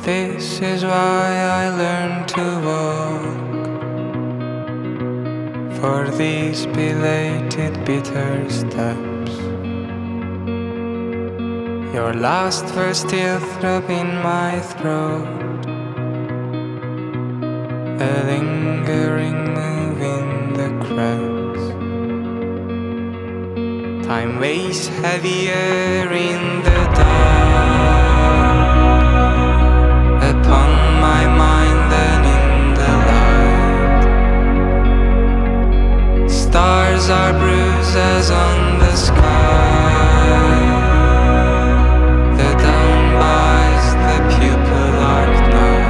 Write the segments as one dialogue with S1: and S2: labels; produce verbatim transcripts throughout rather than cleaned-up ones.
S1: This is why I learned to walk, for these belated bitter steps. Your last verse still throb in my throat, a lingering move in the cracks. Time weighs heavier in the dark upon my mind than in the light. Stars are bruises on the sky. The dawn buys the pupil-arc night.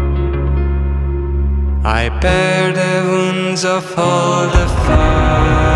S1: I bear the wounds of all the fire.